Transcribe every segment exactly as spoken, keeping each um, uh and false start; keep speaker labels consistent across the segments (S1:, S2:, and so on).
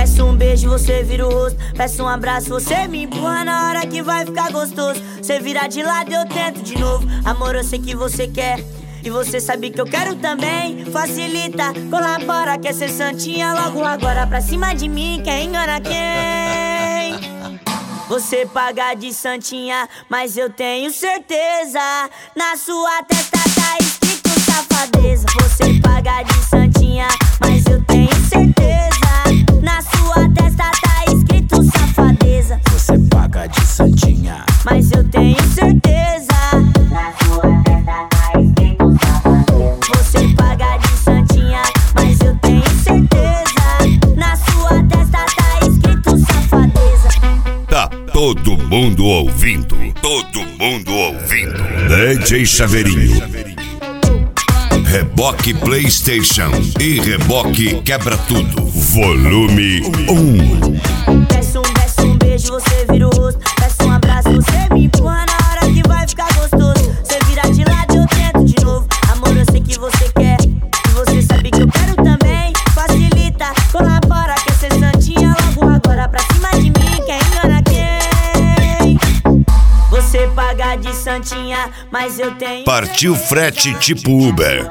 S1: Peço um beijo, você vira o rosto. Peço um abraço, você me empurra na hora que vai ficar gostoso. Você vira de lado e eu tento de novo. Amor, eu sei que você quer e você sabe que eu quero também. Facilita, colabora, quer ser santinha logo agora. Pra cima de mim, quem engana quem? Você paga de santinha, mas eu tenho certeza na sua testa tá escrito safadeza. Você paga de santinha, mas eu tenho certeza na sua testa tá escrito safadeza.
S2: Você paga de santinha,
S1: mas eu tenho certeza na sua testa tá escrito safadeza. Você paga de santinha, mas eu tenho certeza na sua testa tá escrito safadeza.
S3: Tá todo mundo ouvindo, todo mundo ouvindo. D J Chaveirinho, Reboque PlayStation e Reboque Quebra Tudo, volume um.
S1: Peço um, peço um beijo, você vira o rosto. Peço um abraço, você me empurra na hora que vai ficar gostoso. Você vira de lado e eu tento de novo. Amor, eu sei que você quer e você sabe que eu quero também. Facilita, colabora, quer ser santinha logo agora. Pra cima de mim, quem engana quem? Você paga de santinha, mas eu tenho.
S3: Partiu frete tipo Uber.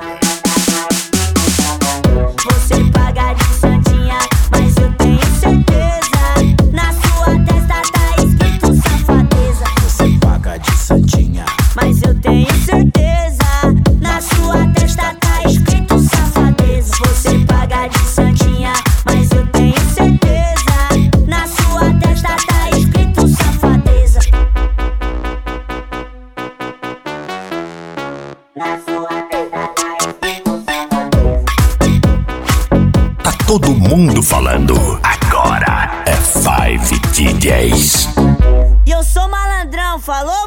S1: Você paga de santinha, mas eu tenho certeza na sua testa tá escrito safadeza.
S2: você paga de santinha,
S1: Mas eu tenho certeza na sua testa tá escrito safadeza. Você paga de santinha, mas eu tenho certeza na sua testa tá escrito safadeza. Na sua testa tá escrito safadeza.
S2: tá todo mundo falando. Agora é Five D Js.
S1: E eu sou malandrão, falou?